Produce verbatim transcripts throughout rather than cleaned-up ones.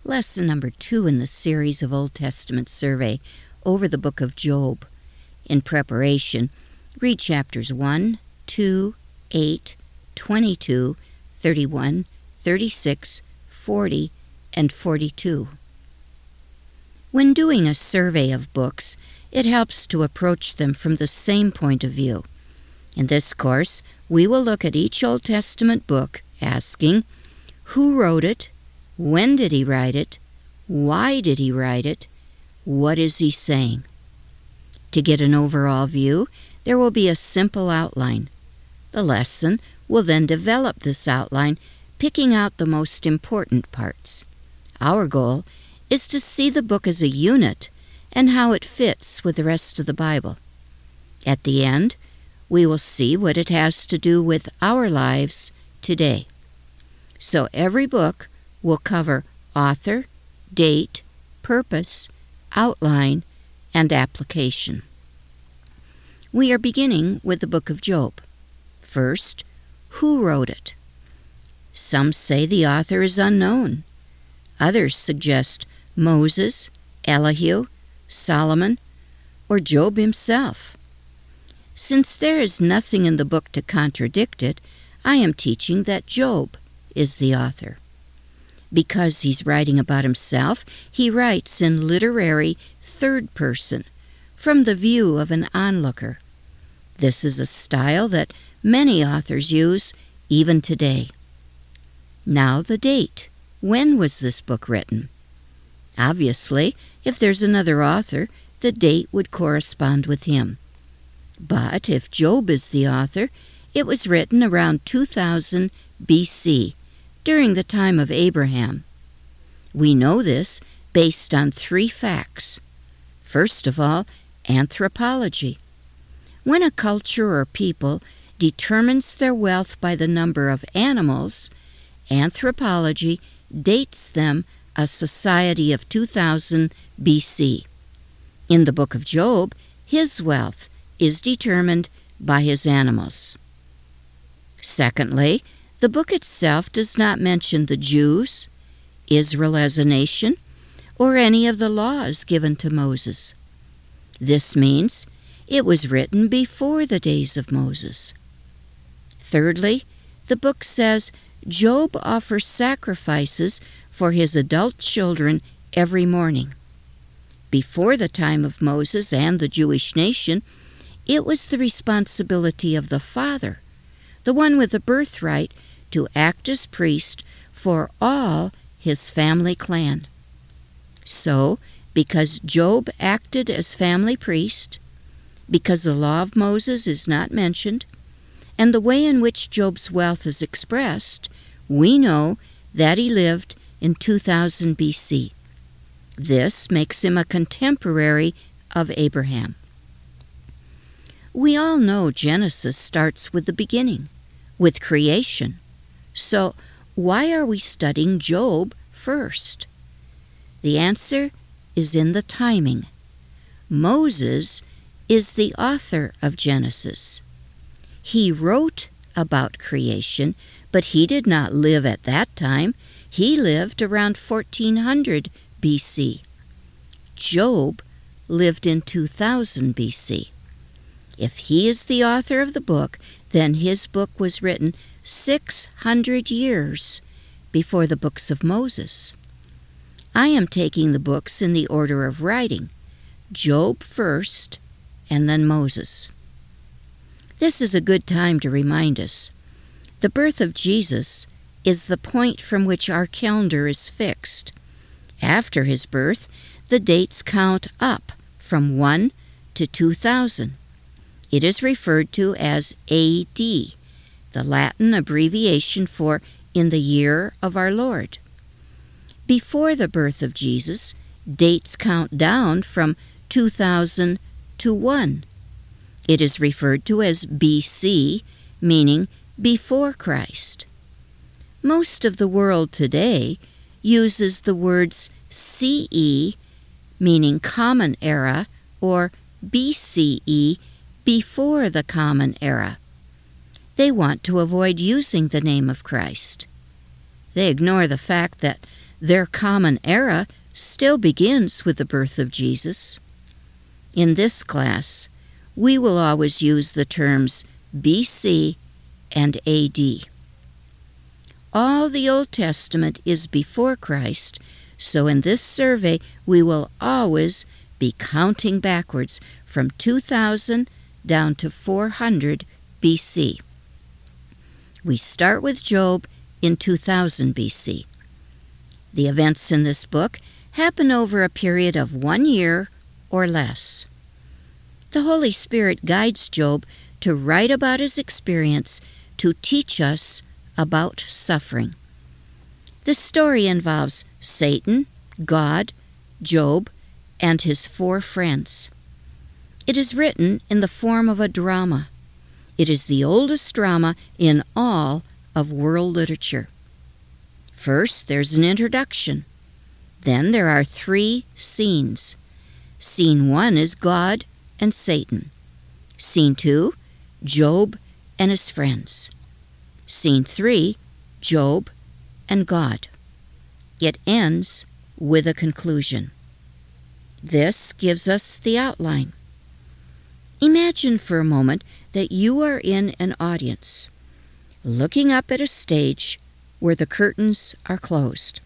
lesson number two in the series of Old Testament survey over the book of Job. In preparation, read chapters one, two, eight, twenty-two, thirty-one, thirty-six, forty, and forty-two. When doing a survey of books, it helps to approach them from the same point of view. In this course, we will look at each Old Testament book, asking, who wrote it? When did he write it? Why did he write it? What is he saying? To get an overall view, there will be a simple outline. The lesson will then develop this outline, picking out the most important parts. Our goal is to see the book as a unit and how it fits with the rest of the Bible. At the end, we will see what it has to do with our lives today. So every book will cover author, date, purpose, outline, and application. We are beginning with the book of Job. First, who wrote it? Some say the author is unknown. Others suggest Moses, Elihu, Solomon, or Job himself. Since there is nothing in the book to contradict it, I am teaching that Job is the author. Because he's writing about himself, he writes in literary third person, from the view of an onlooker. This is a style that many authors use even today. Now the date. When was this book written? Obviously, if there's another author, the date would correspond with him. But if Job is the author, it was written around two thousand B C, during the time of Abraham. We know this based on three facts. First of all, anthropology. When a culture or people determines their wealth by the number of animals, anthropology dates them a society of two thousand B C. In the book of Job, his wealth is determined by his animals. Secondly, the book itself does not mention the Jews, Israel as a nation, or any of the laws given to Moses. This means it was written before the days of Moses. Thirdly, the book says Job offers sacrifices for his adult children every morning. Before the time of Moses and the Jewish nation, it was the responsibility of the father, the one with the birthright, to act as priest for all his family clan. So, because Job acted as family priest, because the law of Moses is not mentioned, and the way in which Job's wealth is expressed, we know that he lived in two thousand B C. This makes him a contemporary of Abraham. We all know Genesis starts with the beginning, with creation. So why are we studying Job first? The answer is in the timing. Moses is the author of Genesis. He wrote about creation, but he did not live at that time. He lived around fourteen hundred B C. Job lived in two thousand B C. If he is the author of the book, then his book was written six hundred years before the books of Moses. I am taking the books in the order of writing, Job first, and then Moses. This is a good time to remind us. The birth of Jesus is the point from which our calendar is fixed. After his birth, the dates count up from one to two thousand. It is referred to as A D, the Latin abbreviation for in the year of our Lord. Before the birth of Jesus, dates count down from two thousand to one. It is referred to as B C, meaning before Christ. Most of the world today uses the words C E, meaning Common Era, or B C E, before the Common Era. They want to avoid using the name of Christ. They ignore the fact that their common era still begins with the birth of Jesus. In this class, we will always use the terms B C and A D. All the Old Testament is before Christ, so in this survey we will always be counting backwards from two thousand down to four hundred B C. We start with Job in two thousand B C. The events in this book happen over a period of one year or less. The Holy Spirit guides Job to write about his experience to teach us about suffering. The story involves Satan, God, Job, and his four friends. It is written in the form of a drama. It is the oldest drama in all of world literature. First, there's an introduction. Then there are three scenes. Scene one is God and Satan. Scene two, Job and his friends. Scene three, Job and God. It ends with a conclusion. This gives us the outline. Imagine for a moment that you are in an audience, looking up at a stage where the curtains are closed.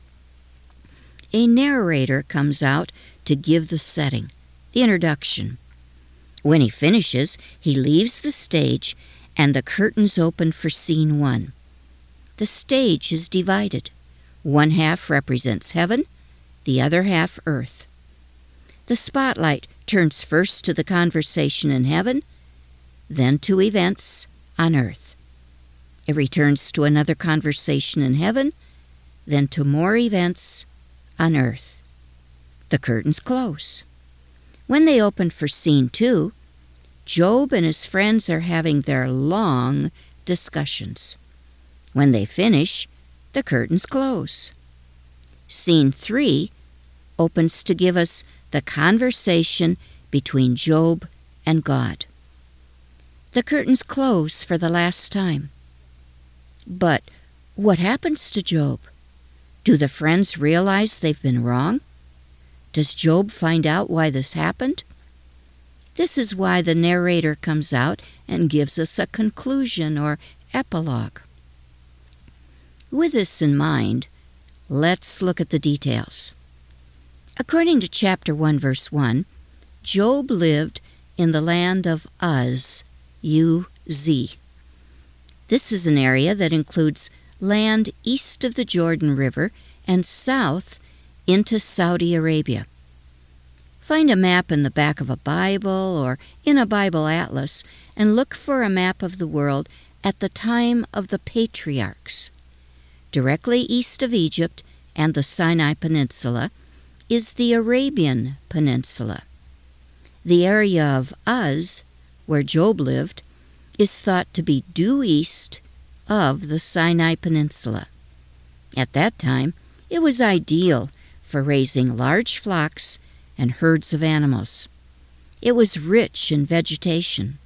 A narrator comes out to give the setting, the introduction. When he finishes, he leaves the stage and the curtains open for scene one. The stage is divided. One half represents heaven, the other half earth. The spotlight turns first to the conversation in heaven, then to events on earth. It returns to another conversation in heaven, then to more events on earth. The curtains close. When they open for scene two, Job and his friends are having their long discussions. When they finish, the curtains close. Scene three opens to give us the conversation between Job and God. The curtains close for the last time. But what happens to Job? Do the friends realize they've been wrong? Does Job find out why this happened? This is why the narrator comes out and gives us a conclusion or epilogue. With this in mind, let's look at the details. According to chapter one, verse one, Job lived in the land of Uz, U Z. This is an area that includes land east of the Jordan River and south into Saudi Arabia. Find a map in the back of a Bible or in a Bible atlas and look for a map of the world at the time of the patriarchs. Directly east of Egypt and the Sinai Peninsula is the Arabian Peninsula. The area of Uz, where Job lived, is thought to be due east of the Sinai Peninsula. At that time, it was ideal for raising large flocks and herds of animals. It was rich in vegetation.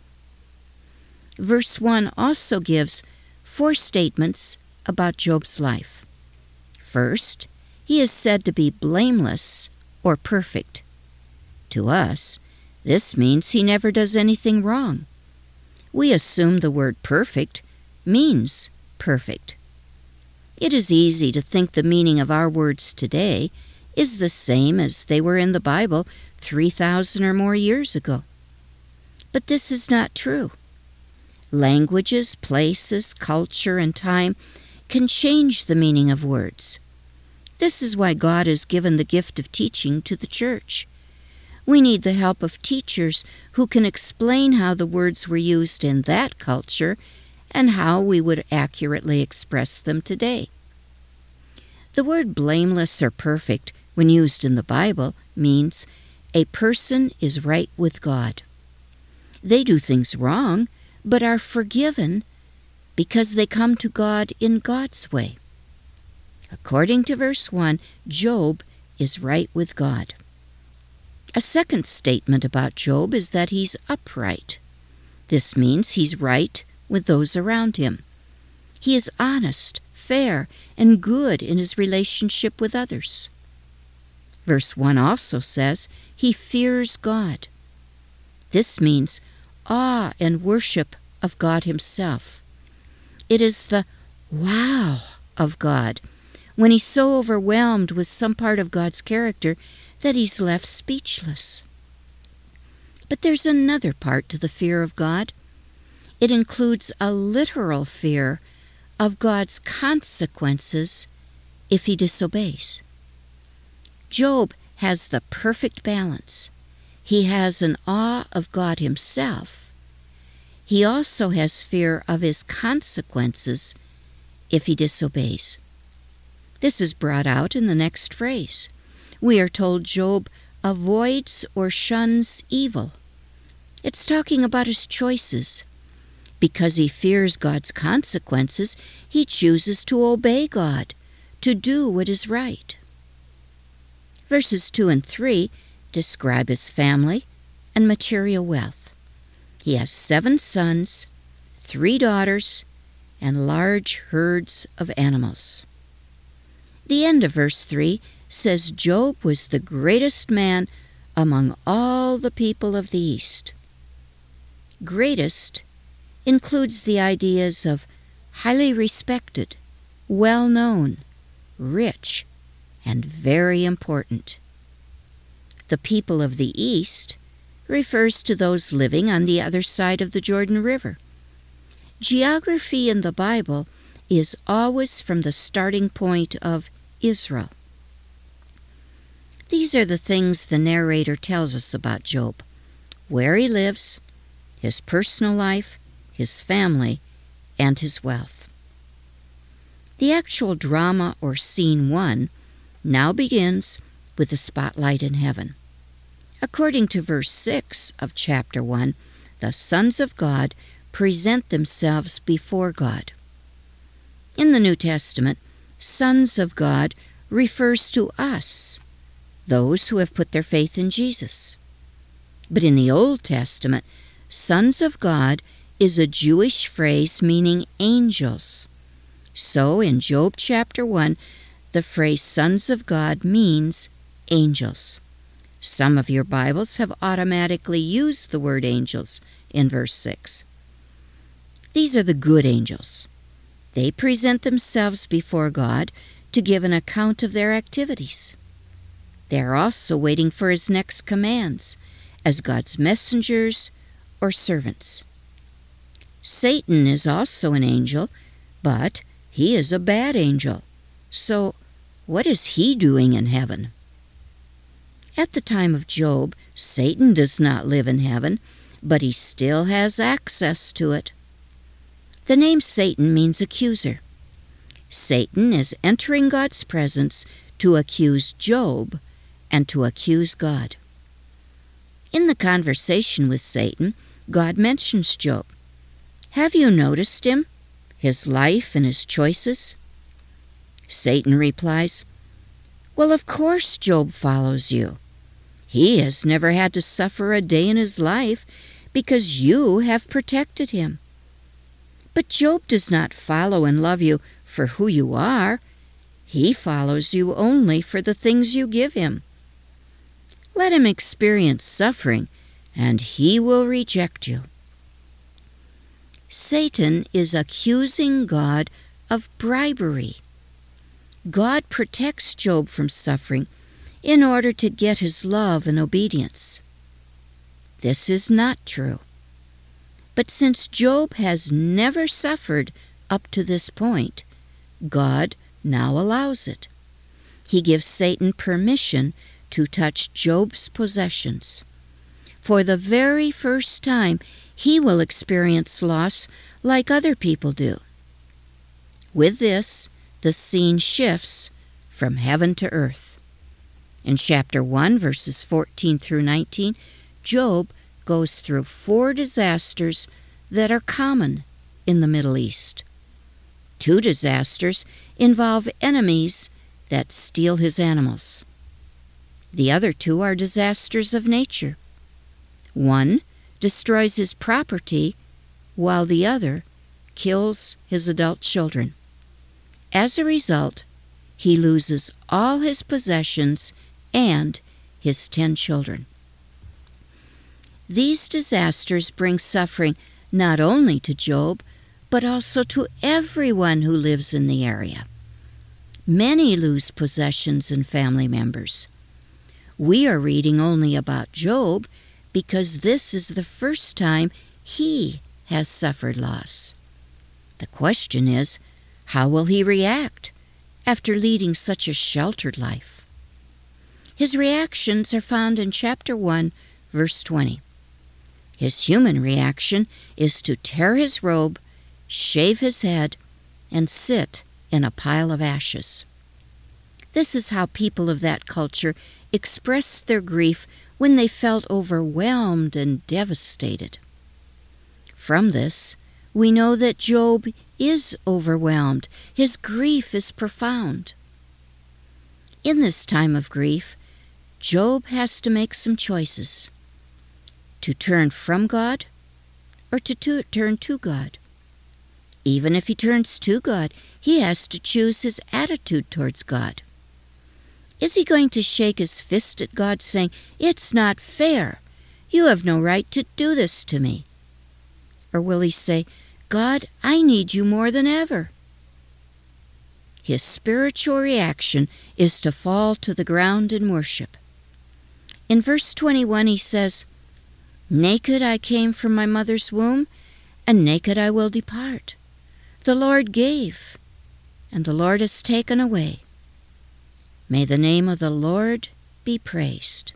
Verse one also gives four statements about Job's life. First, he is said to be blameless or perfect. To us, this means he never does anything wrong. We assume the word perfect means perfect. It is easy to think the meaning of our words today is the same as they were in the Bible three thousand or more years ago. But this is not true. Languages, places, culture, and time can change the meaning of words. This is why God has given the gift of teaching to the church. We need the help of teachers who can explain how the words were used in that culture and how we would accurately express them today. The word blameless or perfect, when used in the Bible, means a person is right with God. They do things wrong, but are forgiven because they come to God in God's way. According to verse one, Job is right with God. A second statement about Job is that he's upright. This means he's right with those around him. He is honest, fair and good in his relationship with others. Verse one also says he fears God. This means awe and worship of God himself. It is the wow of God when he's so overwhelmed with some part of God's character that he's left speechless. But there's another part to the fear of God. It includes a literal fear of God's consequences if he disobeys. Job has the perfect balance. He has an awe of God himself. He also has fear of his consequences if he disobeys. This is brought out in the next phrase. We are told Job avoids or shuns evil. It's talking about his choices. Because he fears God's consequences, he chooses to obey God, to do what is right. Verses two and three describe his family and material wealth. He has seven sons, three daughters, and large herds of animals. The end of verse three says Job was the greatest man among all the people of the East. Greatest includes the ideas of highly respected, well-known, rich, and very important. The people of the East refers to those living on the other side of the Jordan River. Geography in the Bible is always from the starting point of Israel. These are the things the narrator tells us about Job: where he lives, his personal life, his family, and his wealth. The actual drama, or scene one, now begins with the spotlight in heaven. According to verse six of chapter one, the sons of God present themselves before God. In the New Testament, sons of God refers to us, those who have put their faith in Jesus. But in the Old Testament, sons of God is a Jewish phrase meaning angels. So in Job chapter one, the phrase sons of God means angels. Some of your Bibles have automatically used the word angels in verse six. These are the good angels. They present themselves before God to give an account of their activities. They are also waiting for his next commands as God's messengers or servants. Satan is also an angel, but he is a bad angel. So what is he doing in heaven? At the time of Job, Satan does not live in heaven, but he still has access to it. The name Satan means accuser. Satan is entering God's presence to accuse Job and to accuse God. In the conversation with Satan, God mentions Job. Have you noticed him, his life and his choices? Satan replies, Well, of course Job follows you. He has never had to suffer a day in his life because you have protected him. But Job does not follow and love you for who you are. He follows you only for the things you give him. Let him experience suffering, and he will reject you. Satan is accusing God of bribery. God protects Job from suffering in order to get his love and obedience. This is not true. But since Job has never suffered up to this point, God now allows it. He gives Satan permission to touch Job's possessions. For the very first time, he will experience loss like other people do. With this, the scene shifts from heaven to earth. In chapter one, verses fourteen through nineteen, Job goes through four disasters that are common in the Middle East. Two disasters involve enemies that steal his animals. The other two are disasters of nature. One destroys his property, while the other kills his adult children. As a result, he loses all his possessions and his ten children. These disasters bring suffering not only to Job, but also to everyone who lives in the area. Many lose possessions and family members. We are reading only about Job because this is the first time he has suffered loss. The question is, how will he react after leading such a sheltered life? His reactions are found in chapter one, verse twenty. His human reaction is to tear his robe, shave his head, and sit in a pile of ashes. This is how people of that culture expressed their grief when they felt overwhelmed and devastated. From this, we know that Job is overwhelmed. His grief is profound. In this time of grief, Job has to make some choices: to turn from God or to, to turn to God. Even if he turns to God, he has to choose his attitude towards God. Is he going to shake his fist at God, saying, "It's not fair. You have no right to do this to me"? Or will he say, "God, I need you more than ever"? His spiritual reaction is to fall to the ground in worship. In verse twenty-one he says, "Naked I came from my mother's womb, and naked I will depart. The Lord gave, and the Lord has taken away. May the name of the Lord be praised."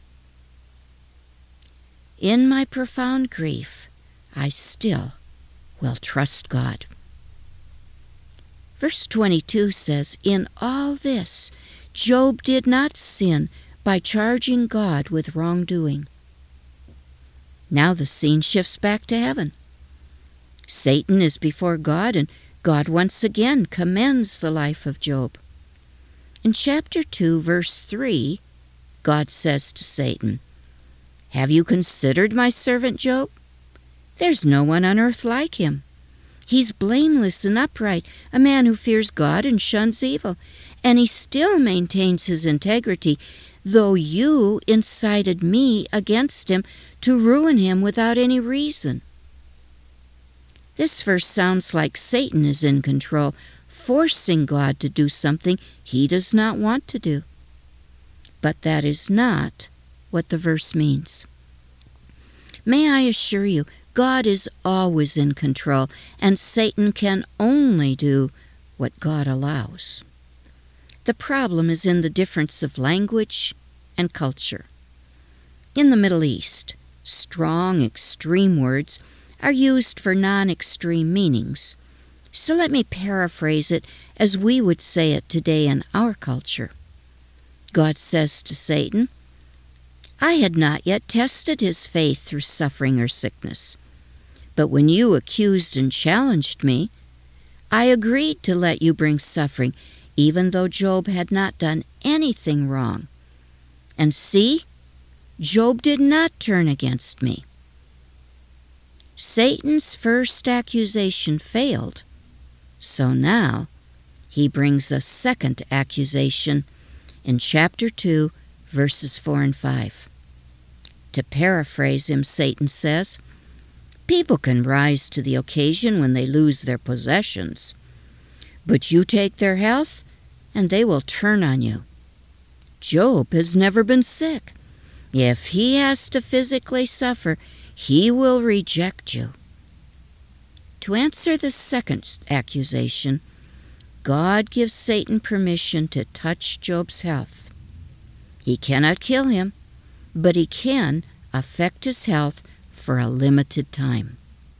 In my profound grief, I still will trust God. Verse twenty-two says, "In all this, Job did not sin by charging God with wrongdoing." Now the scene shifts back to heaven. Satan is before God, and God once again commends the life of Job. In chapter two, verse three, God says to Satan, "Have you considered my servant Job? There's no one on earth like him. He's blameless and upright, a man who fears God and shuns evil, and he still maintains his integrity, though you incited me against him to ruin him without any reason." This verse sounds like Satan is in control, forcing God to do something he does not want to do. But that is not what the verse means. May I assure you, God is always in control, and Satan can only do what God allows. The problem is in the difference of language and culture. In the Middle East, strong, extreme words are used for non-extreme meanings. So let me paraphrase it as we would say it today in our culture. God says to Satan, "I had not yet tested his faith through suffering or sickness. But when you accused and challenged me, I agreed to let you bring suffering, even though Job had not done anything wrong. And see, Job did not turn against me." Satan's first accusation failed, so now he brings a second accusation in chapter two, verses four and five. To paraphrase him, Satan says, "People can rise to the occasion when they lose their possessions, but you take their health and they will turn on you. Job has never been sick. If he has to physically suffer, he will reject you." To answer the second accusation, God gives Satan permission to touch Job's health. He cannot kill him, but he can affect his health for a limited time.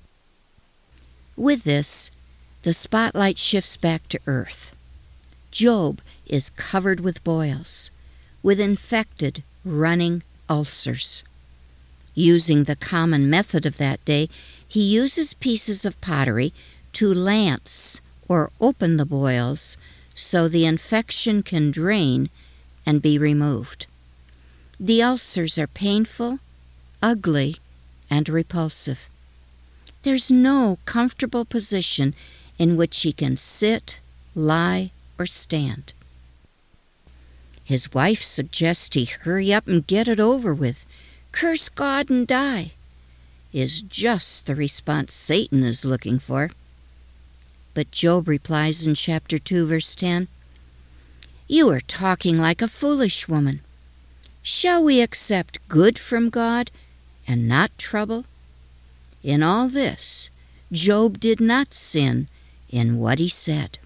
With this, the spotlight shifts back to earth. Job is covered with boils, with infected, running ulcers. Using the common method of that day, he uses pieces of pottery to lance or open the boils so the infection can drain and be removed. The ulcers are painful, ugly, and repulsive. There's no comfortable position in which he can sit, lie, or stand. His wife suggests he hurry up and get it over with. Curse God and die, is just the response Satan is looking for. But Job replies in chapter two, verse ten, "You are talking like a foolish woman. Shall we accept good from God and not trouble?" In all this, Job did not sin in what he said.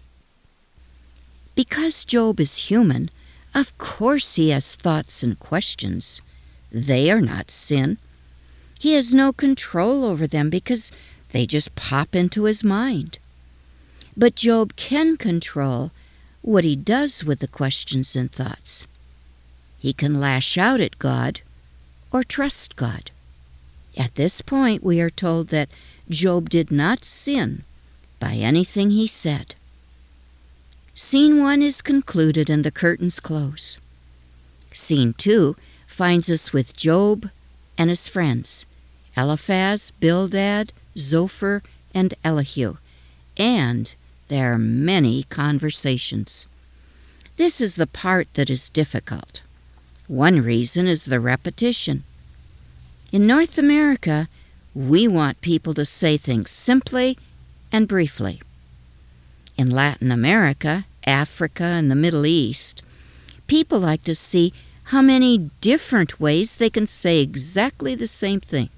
Because Job is human, of course he has thoughts and questions. They are not sin. He has no control over them because they just pop into his mind. But Job can control what he does with the questions and thoughts. He can lash out at God or trust God. At this point, we are told that Job did not sin by anything he said. Scene one is concluded and the curtains close. Scene two finds us with Job and his friends, Eliphaz, Bildad, Zophar, and Elihu, and there are many conversations. This is the part that is difficult. One reason is the repetition. In North America, we want people to say things simply and briefly. In Latin America, Africa, and the Middle East, people like to see how many different ways they can say exactly the same thing.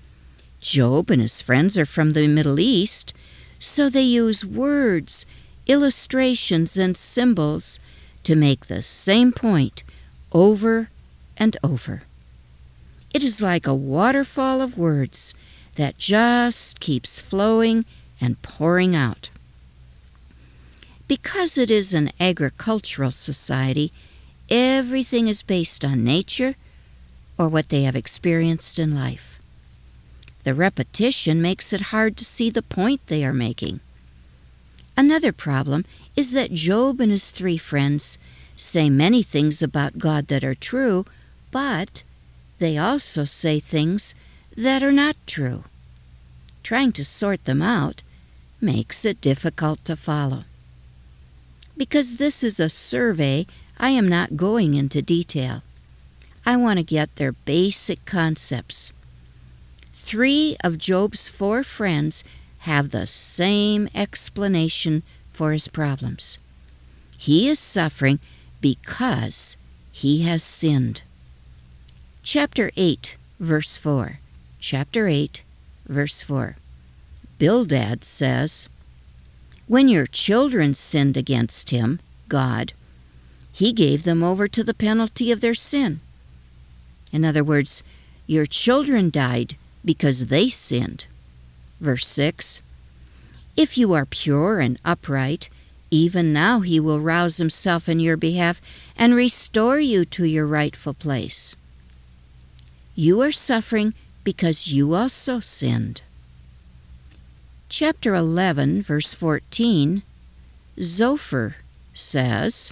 Job and his friends are from the Middle East, so they use words, illustrations, and symbols to make the same point over and over. It is like a waterfall of words that just keeps flowing and pouring out. Because it is an agricultural society, everything is based on nature or what they have experienced in life. The repetition makes it hard to see the point they are making. Another problem is that Job and his three friends say many things about God that are true, but they also say things that are not true. Trying to sort them out makes it difficult to follow. Because this is a survey, I am not going into detail. I want to get their basic concepts. Three of Job's four friends have the same explanation for his problems. He is suffering because he has sinned. Chapter eight, verse four. Chapter eight, verse four. Bildad says, "When your children sinned against him, God, he gave them over to the penalty of their sin." In other words, your children died because they sinned. Verse six, "If you are pure and upright, even now he will rouse himself in your behalf and restore you to your rightful place." You are suffering because you also sinned. Chapter eleven, verse fourteen, Zophar says,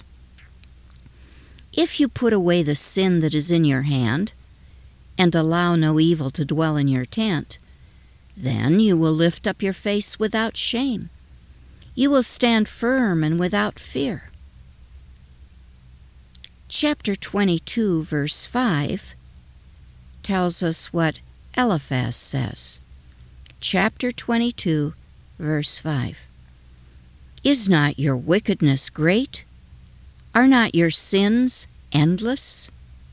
"If you put away the sin that is in your hand, and allow no evil to dwell in your tent, then you will lift up your face without shame. You will stand firm and without fear." Chapter twenty-two, verse five, tells us what Eliphaz says. Chapter twenty-two, verse five. "Is not your wickedness great? Are not your sins endless?"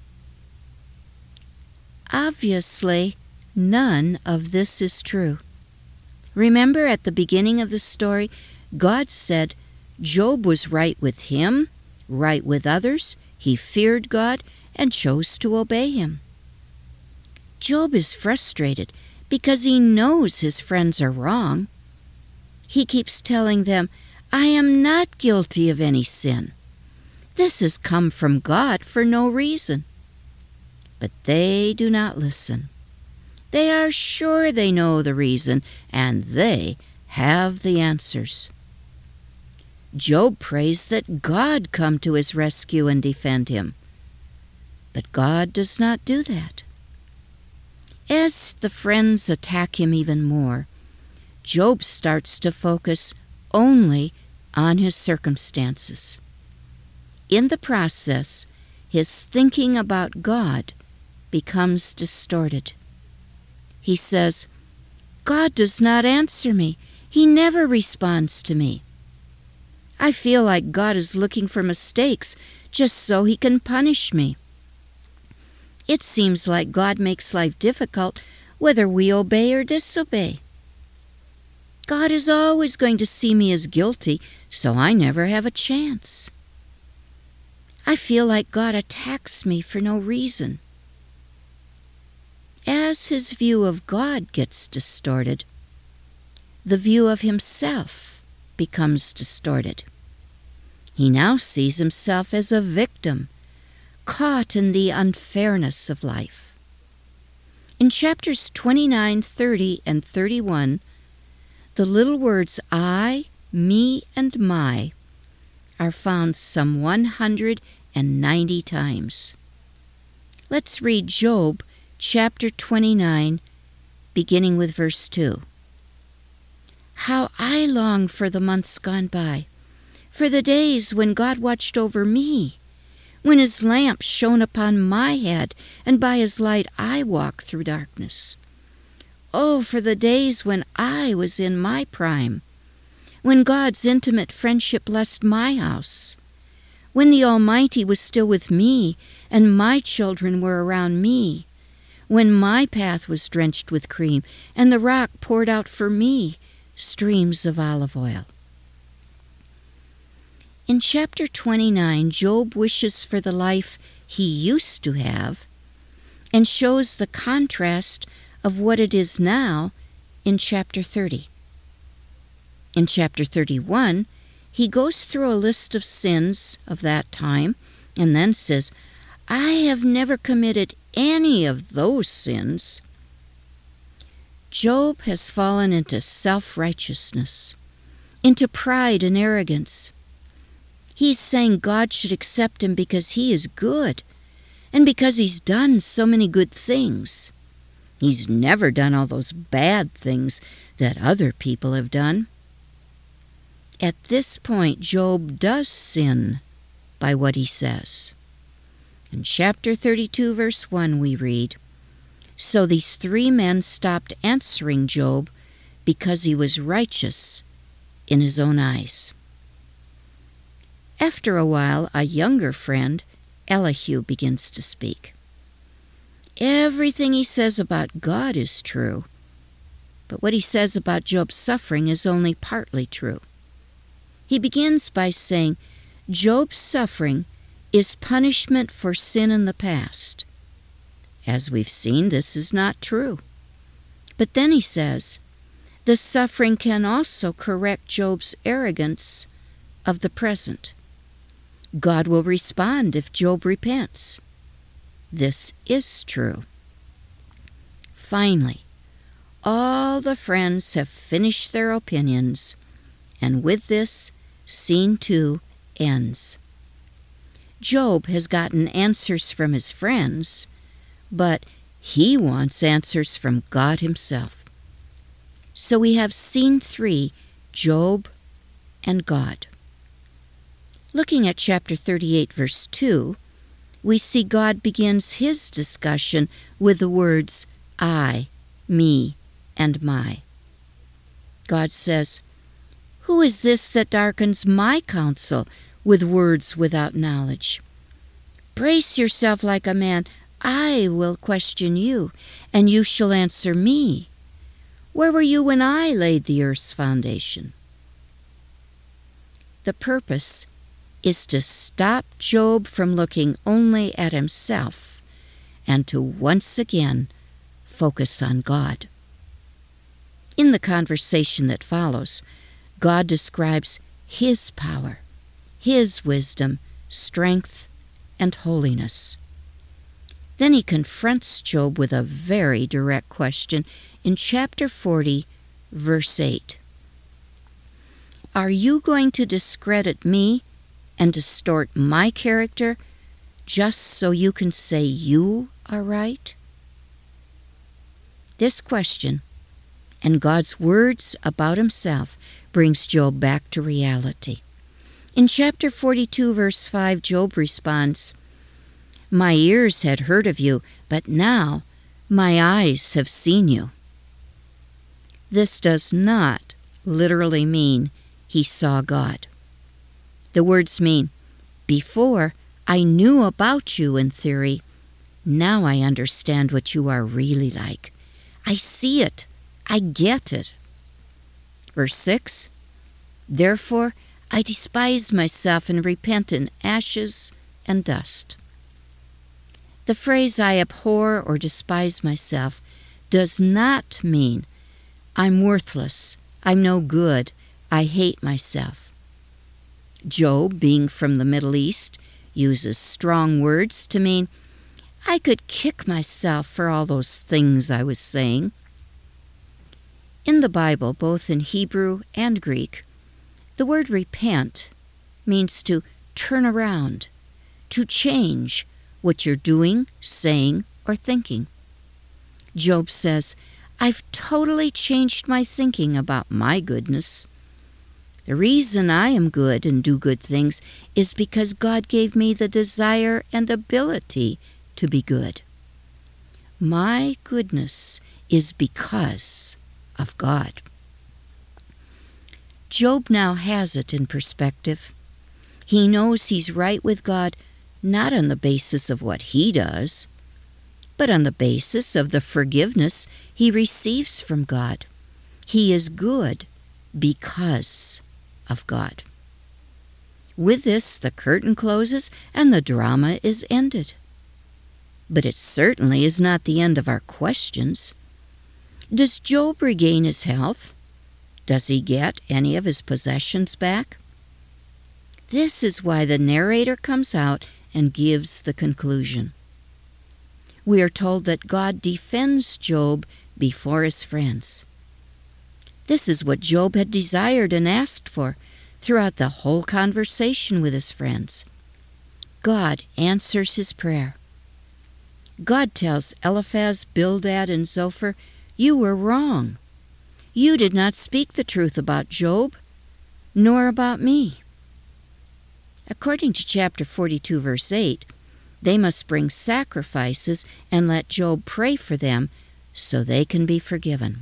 Obviously, none of this is true. Remember at the beginning of the story, God said Job was right with him, right with others, he feared God, and chose to obey him. Job is frustrated because he knows his friends are wrong. He keeps telling them, "I am not guilty of any sin. This has come from God for no reason." But they do not listen. They are sure they know the reason, and they have the answers. Job prays that God come to his rescue and defend him. But God does not do that. As the friends attack him even more, Job starts to focus only on his circumstances. In the process, his thinking about God becomes distorted. He says, "God does not answer me. He never responds to me. I feel like God is looking for mistakes just so he can punish me. It seems like God makes life difficult whether we obey or disobey. God is always going to see me as guilty, so I never have a chance. I feel like God attacks me for no reason." As his view of God gets distorted, the view of himself becomes distorted. He now sees himself as a victim, caught in the unfairness of life. In chapters twenty-nine, thirty, and thirty-one, the little words I, me, and my are found some one hundred ninety times. Let's read Job chapter twenty-nine, beginning with verse two. "How I long for the months gone by, for the days when God watched over me, when his lamp shone upon my head, and by his light I walked through darkness. Oh, for the days when I was in my prime, when God's intimate friendship blessed my house, when the Almighty was still with me, and my children were around me, when my path was drenched with cream, and the rock poured out for me streams of olive oil." In chapter twenty-nine, Job wishes for the life he used to have and shows the contrast of what it is now in chapter thirty. In chapter thirty-one, he goes through a list of sins of that time and then says, "I have never committed any of those sins." Job has fallen into self-righteousness, into pride and arrogance. He's saying God should accept him because he is good and because he's done so many good things. He's never done all those bad things that other people have done. At this point, Job does sin by what he says. In chapter thirty-two, verse one, we read, "So these three men stopped answering Job because he was righteous in his own eyes." After a while, a younger friend, Elihu, begins to speak. Everything he says about God is true, but what he says about Job's suffering is only partly true. He begins by saying Job's suffering is punishment for sin in the past. As we've seen, this is not true. But then he says, the suffering can also correct Job's arrogance of the present. God will respond if Job repents. This is true. Finally, all the friends have finished their opinions, and with this, scene two ends. Job has gotten answers from his friends, but he wants answers from God himself. So we have scene three, Job and God. Looking at chapter thirty-eight, verse two, we see God begins his discussion with the words I, me, and my. God says, "Who is this that darkens my counsel with words without knowledge? Brace yourself like a man. I will question you, and you shall answer me. Where were you when I laid the earth's foundation?" The purpose is to stop Job from looking only at himself and to once again focus on God. In the conversation that follows, God describes his power, his wisdom, strength, and holiness. Then he confronts Job with a very direct question in chapter forty, verse eight. Are you going to discredit me and distort my character just so you can say you are right? This question and God's words about himself brings Job back to reality. In chapter forty-two, verse five, Job responds, "My ears had heard of you, but now my eyes have seen you." This does not literally mean he saw God. The words mean, before I knew about you in theory, now I understand what you are really like. I see it. I get it. Verse six, therefore I despise myself and repent in ashes and dust. The phrase I abhor or despise myself does not mean I'm worthless, I'm no good, I hate myself. Job, being from the Middle East, uses strong words to mean I could kick myself for all those things I was saying. In the Bible, both in Hebrew and Greek, the word repent means to turn around, to change what you're doing, saying, or thinking. Job says, I've totally changed my thinking about my goodness. The reason I am good and do good things is because God gave me the desire and ability to be good. My goodness is because of God. Job now has it in perspective. He knows he's right with God not on the basis of what he does, but on the basis of the forgiveness he receives from God. He is good because of God. With this, the curtain closes and the drama is ended. But it certainly is not the end of our questions. Does Job regain his health? Does he get any of his possessions back? This is why the narrator comes out and gives the conclusion. We are told that God defends Job before his friends. This is what Job had desired and asked for throughout the whole conversation with his friends. God answers his prayer. God tells Eliphaz, Bildad, and Zophar, you were wrong. You did not speak the truth about Job, nor about me. According to chapter forty-two, verse eight, they must bring sacrifices and let Job pray for them so they can be forgiven.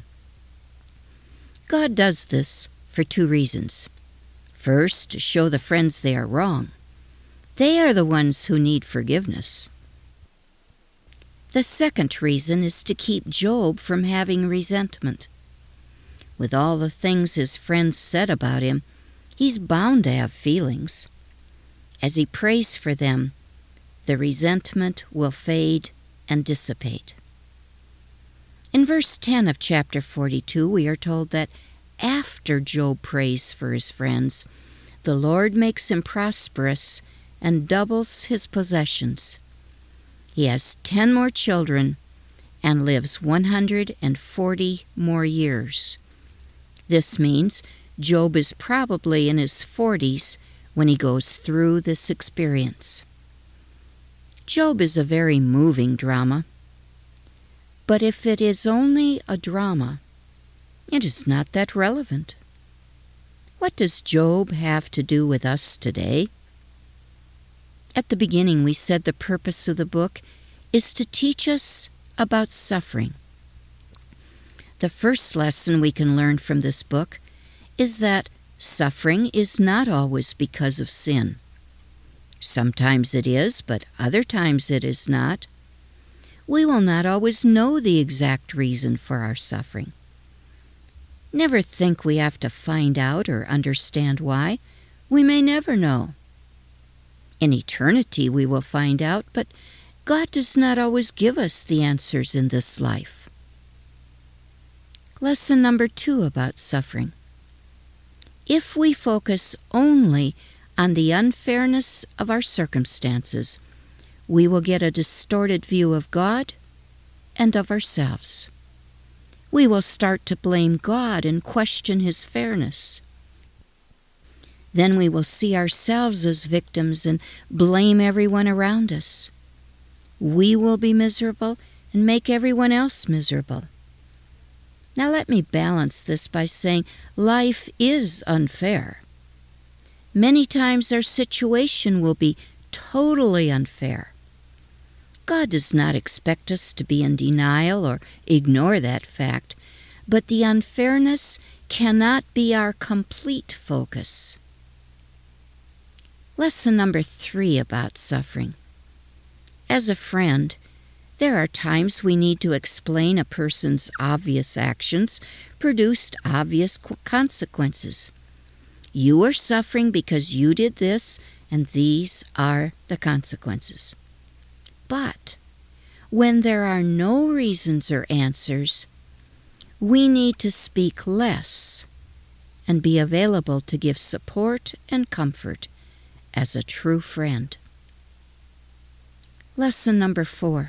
God does this for two reasons. First, to show the friends they are wrong. They are the ones who need forgiveness. The second reason is to keep Job from having resentment. With all the things his friends said about him, he's bound to have feelings. As he prays for them, the resentment will fade and dissipate. In verse ten of chapter forty-two, we are told that after Job prays for his friends, the Lord makes him prosperous and doubles his possessions. He has ten more children and lives one hundred forty more years. This means Job is probably in his forties when he goes through this experience. Job is a very moving drama. But if it is only a drama, it is not that relevant. What does Job have to do with us today? At the beginning, we said the purpose of the book is to teach us about suffering. The first lesson we can learn from this book is that suffering is not always because of sin. Sometimes it is, but other times it is not. We will not always know the exact reason for our suffering. Never think we have to find out or understand why. We may never know. In eternity we will find out, but God does not always give us the answers in this life. Lesson number two about suffering. If we focus only on the unfairness of our circumstances, we will get a distorted view of God and of ourselves. We will start to blame God and question His fairness. Then we will see ourselves as victims and blame everyone around us. We will be miserable and make everyone else miserable. Now let me balance this by saying life is unfair. Many times our situation will be totally unfair. God does not expect us to be in denial or ignore that fact, but the unfairness cannot be our complete focus. Lesson number three about suffering. As a friend, there are times we need to explain a person's obvious actions produced obvious consequences. You are suffering because you did this, and these are the consequences. But when there are no reasons or answers, we need to speak less and be available to give support and comfort as a true friend. Lesson number four.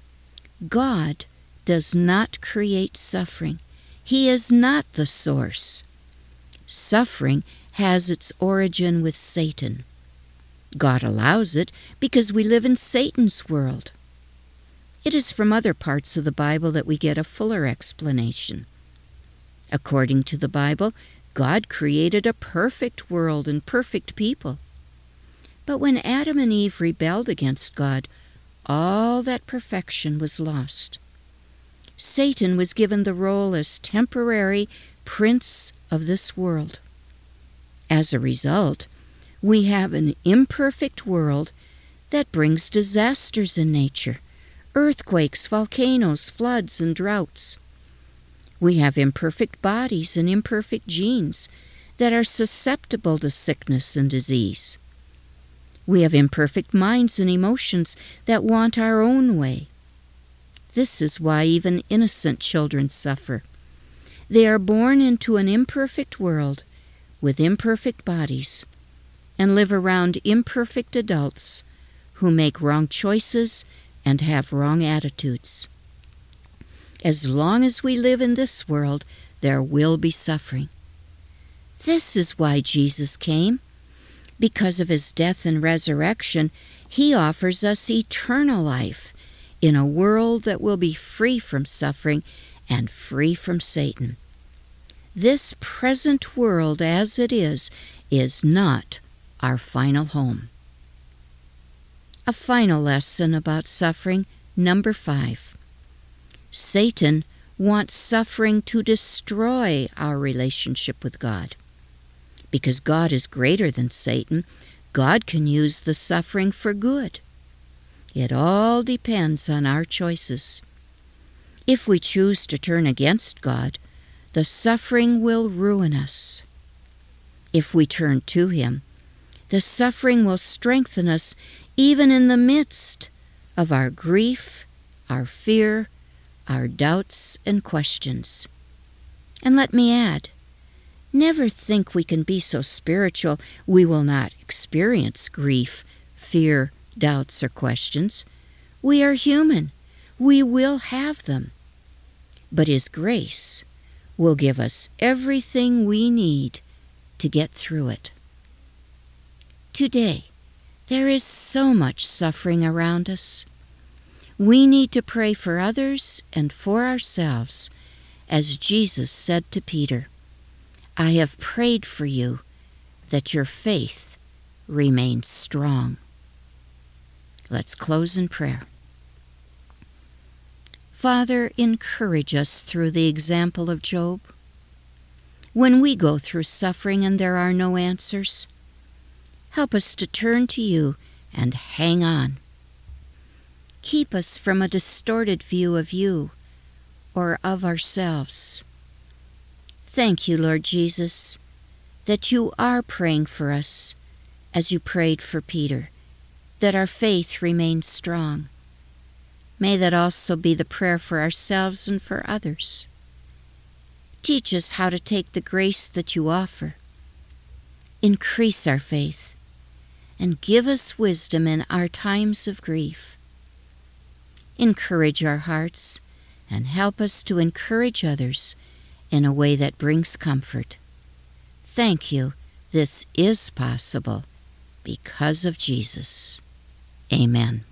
God does not create suffering. He is not the source. Suffering has its origin with Satan. God allows it because we live in Satan's world. It is from other parts of the Bible that we get a fuller explanation. According to the Bible, God created a perfect world and perfect people. But when Adam and Eve rebelled against God, all that perfection was lost. Satan was given the role as temporary prince of this world. As a result, we have an imperfect world that brings disasters in nature, earthquakes, volcanoes, floods, and droughts. We have imperfect bodies and imperfect genes that are susceptible to sickness and disease. We have imperfect minds and emotions that want our own way. This is why even innocent children suffer. They are born into an imperfect world with imperfect bodies and live around imperfect adults who make wrong choices and have wrong attitudes. As long as we live in this world, there will be suffering. This is why Jesus came. Because of his death and resurrection, he offers us eternal life in a world that will be free from suffering and free from Satan. This present world as it is, is not our final home. A final lesson about suffering, number five. Satan wants suffering to destroy our relationship with God. Because God is greater than Satan, God can use the suffering for good. It all depends on our choices. If we choose to turn against God, the suffering will ruin us. If we turn to him, the suffering will strengthen us even in the midst of our grief, our fear, our doubts and questions. And let me add, never think we can be so spiritual we will not experience grief, fear, doubts, or questions. We are human. We will have them. But his grace will give us everything we need to get through it. Today, there is so much suffering around us. We need to pray for others and for ourselves, as Jesus said to Peter, I have prayed for you that your faith remains strong. Let's close in prayer. Father, encourage us through the example of Job. When we go through suffering and there are no answers, help us to turn to you and hang on. Keep us from a distorted view of you or of ourselves. Thank you, Lord Jesus, that you are praying for us as you prayed for Peter, that our faith remains strong. May that also be the prayer for ourselves and for others. Teach us how to take the grace that you offer. Increase our faith and give us wisdom in our times of grief. Encourage our hearts and help us to encourage others in a way that brings comfort. Thank you. This is possible because of Jesus. Amen.